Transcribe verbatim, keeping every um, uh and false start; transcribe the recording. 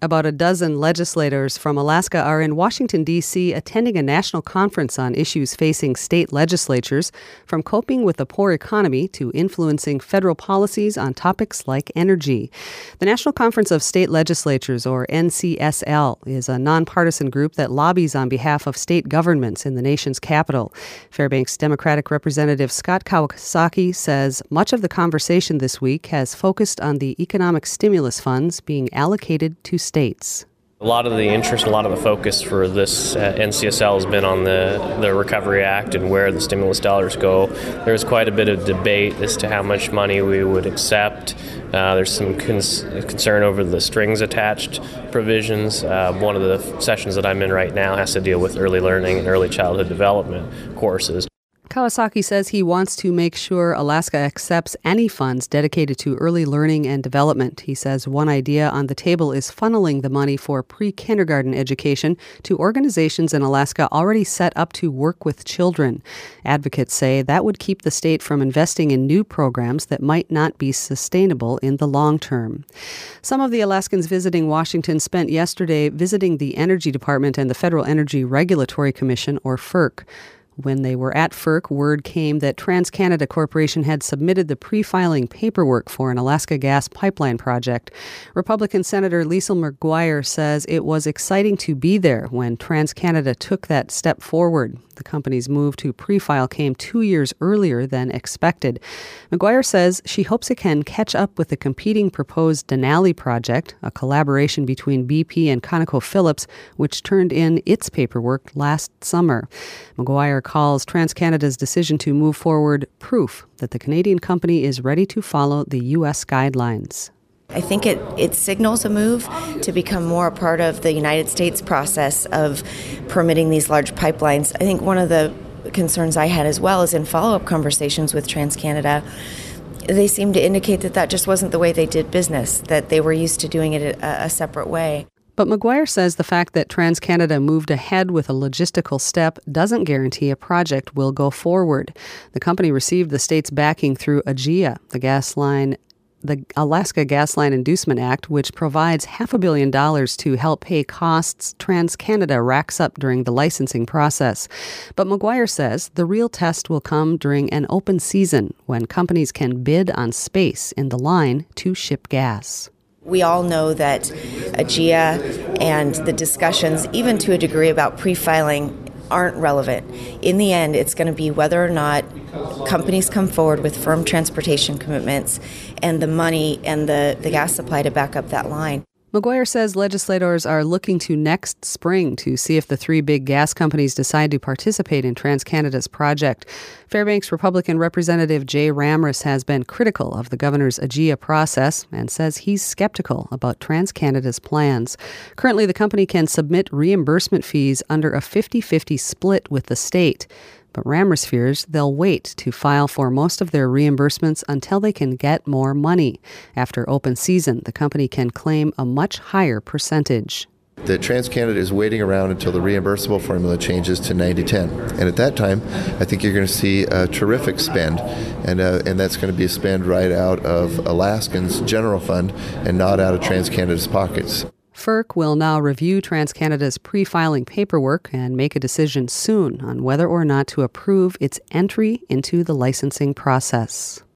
About a dozen legislators from Alaska are in Washington, D C, attending a national conference on issues facing state legislatures, from coping with the poor economy to influencing federal policies on topics like energy. The National Conference of State Legislatures, or N C S L, is a nonpartisan group that lobbies on behalf of state governments in the nation's capital. Fairbanks Democratic Representative Scott Kawasaki says much of the conversation this week has focused on the economic stimulus funds being allocated to states. States. A lot of the interest, a lot of the focus for this uh, N C S L has been on the, the Recovery Act and where the stimulus dollars go. There's quite a bit of debate as to how much money we would accept. Uh, there's some cons- concern over the strings attached provisions. Uh, one of the sessions that I'm in right now has to deal with early learning and early childhood development courses. Kawasaki says he wants to make sure Alaska accepts any funds dedicated to early learning and development. He says one idea on the table is funneling the money for pre-kindergarten education to organizations in Alaska already set up to work with children. Advocates say that would keep the state from investing in new programs that might not be sustainable in the long term. Some of the Alaskans visiting Washington spent yesterday visiting the Energy Department and the Federal Energy Regulatory Commission, or FERC. When they were at FERC, word came that TransCanada Corporation had submitted the pre-filing paperwork for an Alaska gas pipeline project. Republican Senator Liesl McGuire says it was exciting to be there when TransCanada took that step forward. The company's move to pre-file came two years earlier than expected. McGuire says she hopes it can catch up with the competing proposed Denali project, a collaboration between B P and ConocoPhillips, which turned in its paperwork last summer. McGuire calls TransCanada's decision to move forward proof that the Canadian company is ready to follow the U S guidelines. I think it, it signals a move to become more a part of the United States process of permitting these large pipelines. I think one of the concerns I had as well is in follow-up conversations with TransCanada, they seem to indicate that that just wasn't the way they did business, that they were used to doing it a, a separate way. But McGuire says the fact that TransCanada moved ahead with a logistical step doesn't guarantee a project will go forward. The company received the state's backing through A G I A, the gas line the Alaska Gas Line Inducement Act, which provides half a billion dollars to help pay costs TransCanada racks up during the licensing process. But McGuire says the real test will come during an open season when companies can bid on space in the line to ship gas. We all know that A G I A and the discussions, even to a degree about pre-filing, aren't relevant. In the end, it's going to be whether or not companies come forward with firm transportation commitments and the money and the, the gas supply to back up that line. McGuire says legislators are looking to next spring to see if the three big gas companies decide to participate in TransCanada's project. Fairbanks Republican Representative Jay Ramris has been critical of the governor's A G I A process and says he's skeptical about TransCanada's plans. Currently, the company can submit reimbursement fees under a fifty-fifty split with the state. But Ramris fears they'll wait to file for most of their reimbursements until they can get more money. After open season, the company can claim a much higher percentage. That TransCanada is waiting around until the reimbursable formula changes to ninety ten. And at that time, I think you're going to see a terrific spend, and uh, and that's going to be a spend right out of Alaskans' general fund and not out of TransCanada's pockets. FERC will now review TransCanada's pre-filing paperwork and make a decision soon on whether or not to approve its entry into the licensing process.